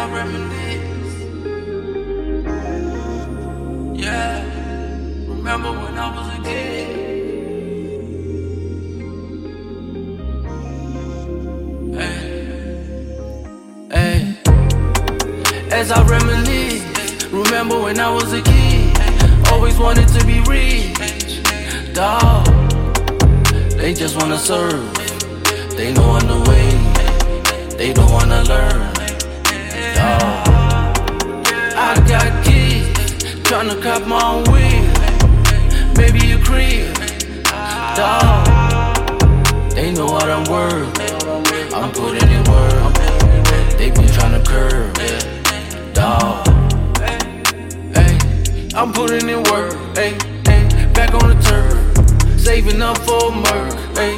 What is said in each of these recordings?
I reminisce. Yeah, remember when I was a kid. Hey, as I reminisce, remember when I was a kid. Always wanted to be rich, dawg. They just wanna serve. They know on the way. They don't wanna learn, dawg. I got kids tryna cop my own wheel, maybe a crib, dawg. They know what I'm worth. I'm putting in work. They been tryna curve, dawg. Hey, I'm putting in work. Hey, hey, back on the turf, saving up for a Merc. Hey,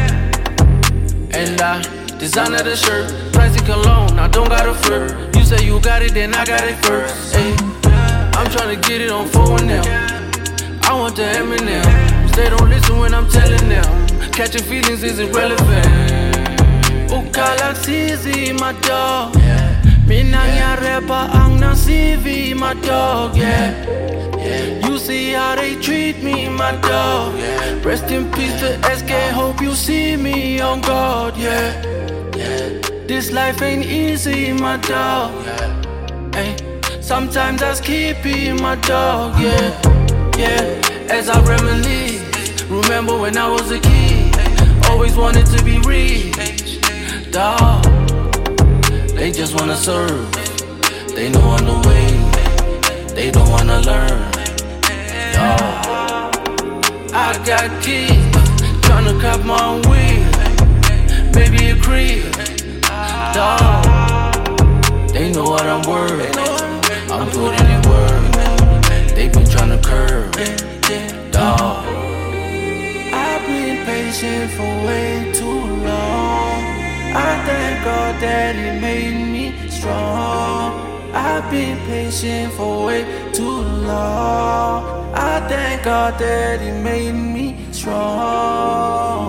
and I design the shirt, pricey cologne, I don't gotta flirt. You say you got it, then I got it first. Ay, I'm tryna get it on 4-1-L. I want the Eminem. They don't listen when I'm telling them. Catching feelings is irrelevant. Ukalaksizi, my dog. Mina rapper ang na CV, my dog. Yeah. You see how they treat me, my dog. Rest in peace to SK, hope you see me on God. Yeah. This life ain't easy, my dog. Ay, sometimes I keep it, my dog. Yeah. As I reminisce, remember when I was a kid. Always wanted to be rich, dawg. They just wanna serve. They know on the way. They don't wanna learn, dawg. I got kids tryna cop my own wheel, maybe a crib, dawg. They know what I'm worth. I'm putting in work. They been tryna curve, dawg. I've been patient for way too long. I thank God that He made me strong. I've been patient for way too long. I thank God that He made me strong.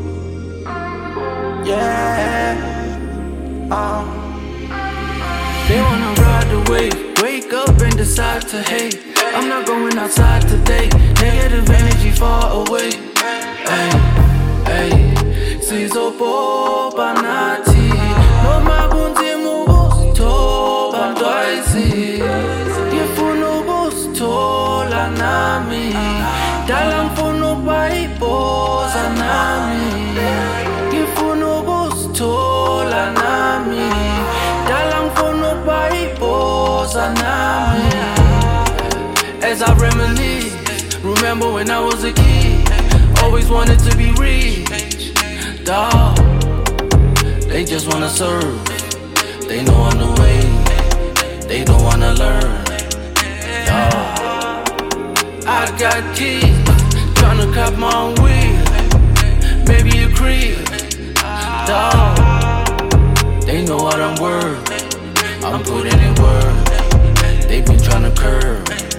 Yeah. They wanna ride the wave, wake up and decide to hate. I'm not going outside today. Negative energy far away. Hey, sizo po banati. No magunzi mugusto bandwaisi. Difunu gusto la nami. Dalang funu baipo sa nami. Difunu gusto la nami. Dalang funu baipo sa nami. As I reminisce, remember when I was a kid. Always wanted to be rich, dawg. They just wanna serve. They know on the way. They don't wanna learn, dawg. I got kids tryna cop my own wheel, maybe a crib, dawg. They know what I'm worth. I'm putting in work. They been tryna curve.